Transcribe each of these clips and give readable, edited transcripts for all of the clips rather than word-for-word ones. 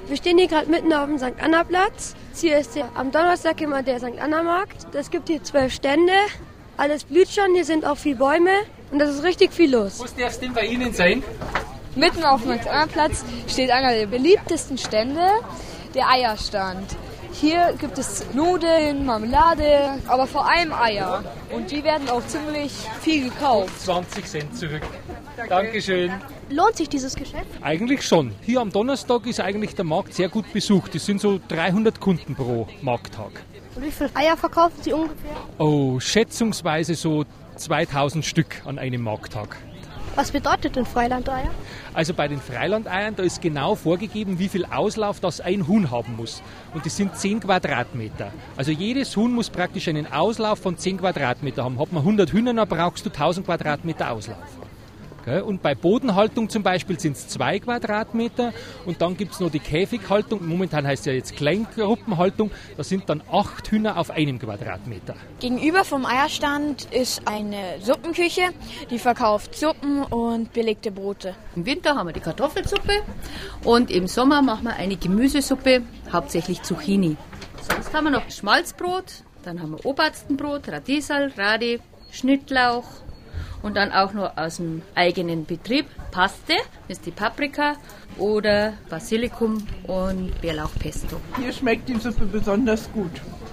Wir stehen hier gerade mitten auf dem St. Anna-Platz. Hier ist am Donnerstag immer der St. Anna-Markt. Es gibt hier 12 Stände. Alles blüht schon, hier sind auch viele Bäume und das ist richtig viel los. Was darf es denn bei Ihnen sein? Mitten auf dem St. Anna-Platz steht einer der beliebtesten Stände, der Eierstand. Hier gibt es Nudeln, Marmelade, aber vor allem Eier. Und die werden auch ziemlich viel gekauft. 20 Cent zurück. Dankeschön. Lohnt sich dieses Geschäft? Eigentlich schon. Hier am Donnerstag ist eigentlich der Markt sehr gut besucht. Es sind so 300 Kunden pro Markttag. Und wie viele Eier verkaufen Sie ungefähr? Oh, schätzungsweise so 2000 Stück an einem Markttag. Was bedeutet denn Freilandeier? Also bei den Freilandeiern, da ist genau vorgegeben, wie viel Auslauf das ein Huhn haben muss. Und das sind 10 Quadratmeter. Also jedes Huhn muss praktisch einen Auslauf von 10 Quadratmeter haben. Hat man 100 Hühner, dann brauchst du 1000 Quadratmeter Auslauf. Und bei Bodenhaltung zum Beispiel sind es 2 Quadratmeter und dann gibt es noch die Käfighaltung. Momentan heißt es ja jetzt Kleingruppenhaltung. Da sind dann 8 Hühner auf einem Quadratmeter. Gegenüber vom Eierstand ist eine Suppenküche, die verkauft Suppen und belegte Brote. Im Winter haben wir die Kartoffelsuppe und im Sommer machen wir eine Gemüsesuppe, hauptsächlich Zucchini. Sonst haben wir noch Schmalzbrot, dann haben wir Oberstenbrot, Radiesal, Radi, Schnittlauch. Und dann auch noch aus dem eigenen Betrieb Paste, das ist die Paprika oder Basilikum und Bärlauchpesto. Hier schmeckt die Suppe besonders gut.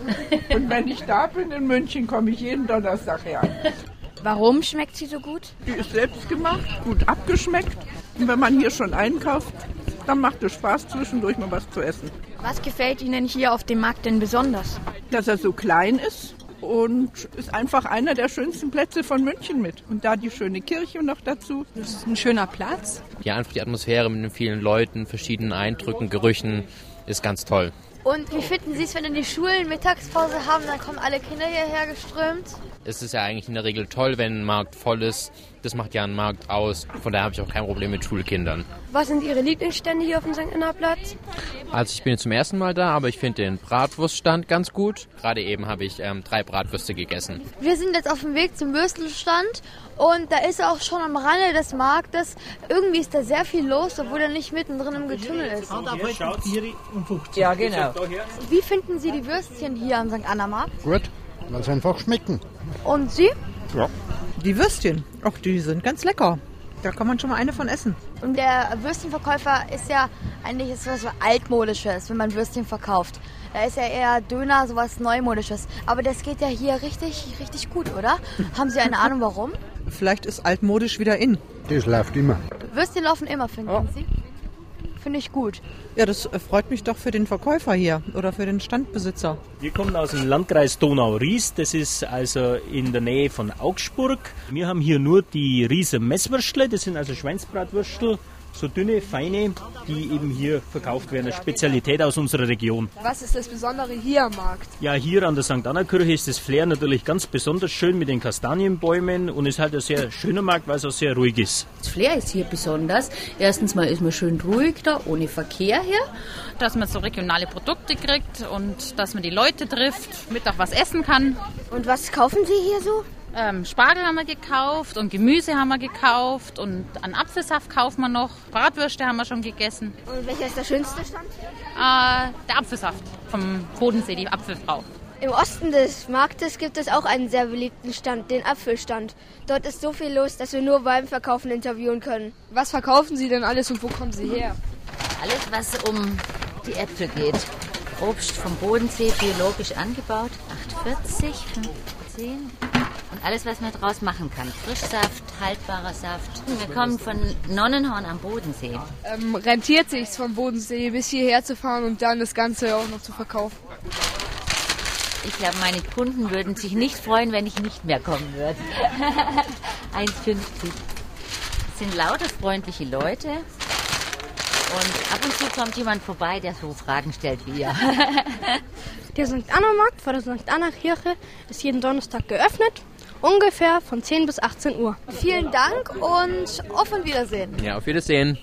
Und wenn ich da bin in München, komme ich jeden Donnerstag her. Warum schmeckt sie so gut? Die ist selbst gemacht, gut abgeschmeckt. Und wenn man hier schon einkauft, dann macht es Spaß, zwischendurch mal was zu essen. Was gefällt Ihnen hier auf dem Markt denn besonders? Dass er so klein ist. Und ist einfach einer der schönsten Plätze von München mit. Und da die schöne Kirche noch dazu. Das ist ein schöner Platz. Ja, einfach die Atmosphäre mit den vielen Leuten, verschiedenen Eindrücken, Gerüchen ist ganz toll. Und wie finden Sie es, wenn in die Schulen Mittagspause haben, dann kommen alle Kinder hierher geströmt? Es ist ja eigentlich in der Regel toll, wenn ein Markt voll ist. Das macht ja einen Markt aus. Von daher habe ich auch kein Problem mit Schulkindern. Was sind Ihre Lieblingsstände hier auf dem St. Anna-Platz? Also ich bin jetzt zum ersten Mal da, aber ich finde den Bratwurststand ganz gut. Gerade eben habe ich 3 Bratwürste gegessen. Wir sind jetzt auf dem Weg zum Würstelstand und da ist auch schon am Rande des Marktes. Irgendwie ist da sehr viel los, obwohl er nicht mittendrin im Getümmel ist. Ja, genau. Wie finden Sie die Würstchen hier am St. Anna-Markt? Gut, weil sie einfach schmecken. Und Sie? Ja. Die Würstchen, ach, die sind ganz lecker. Da kann man schon mal eine von essen. Und der Würstchenverkäufer ist ja eigentlich was Altmodisches, wenn man Würstchen verkauft. Da ist ja eher Döner, sowas Neumodisches. Aber das geht ja hier richtig, richtig gut, oder? Haben Sie eine Ahnung, warum? Vielleicht ist altmodisch wieder in. Das läuft immer. Würstchen laufen immer, finden Sie? Finde ich gut. Ja, das freut mich doch für den Verkäufer hier oder für den Standbesitzer. Wir kommen aus dem Landkreis Donau-Ries, das ist also in der Nähe von Augsburg. Wir haben hier nur die Rieser Messwürstle, das sind also Schweinsbratwürstel, so dünne, feine, die eben hier verkauft werden, eine Spezialität aus unserer Region. Was ist das Besondere hier am Markt? Ja, hier an der St. Anna-Kirche ist das Flair natürlich ganz besonders schön mit den Kastanienbäumen und es ist halt ein sehr schöner Markt, weil es auch sehr ruhig ist. Das Flair ist hier besonders. Erstens mal ist man schön ruhig da, ohne Verkehr hier. Dass man so regionale Produkte kriegt und dass man die Leute trifft, Mittag was essen kann. Und was kaufen Sie hier so? Spargel haben wir gekauft und Gemüse haben wir gekauft und einen Apfelsaft kaufen wir noch. Bratwürste haben wir schon gegessen. Und welcher ist der schönste Stand? Der Apfelsaft vom Bodensee, die Apfelfrau. Im Osten des Marktes gibt es auch einen sehr beliebten Stand, den Apfelstand. Dort ist so viel los, dass wir nur beim Verkaufen interviewen können. Was verkaufen Sie denn alles und wo kommen Sie her? Alles, was um die Äpfel geht. Obst vom Bodensee, biologisch angebaut, 8,40, 15. Und alles, was man daraus machen kann. Frischsaft, haltbarer Saft. Wir kommen von Nonnenhorn am Bodensee. Rentiert sich vom Bodensee bis hierher zu fahren und dann das Ganze auch noch zu verkaufen? Ich glaube, meine Kunden würden sich nicht freuen, wenn ich nicht mehr kommen würde. 1,50. Es sind lauter freundliche Leute. Und ab und zu kommt jemand vorbei, der so Fragen stellt wie ihr. Der St. Anna-Markt vor der St. Anna-Kirche ist jeden Donnerstag geöffnet, ungefähr von 10 bis 18 Uhr. Vielen Dank und auf Wiedersehen. Ja, auf Wiedersehen.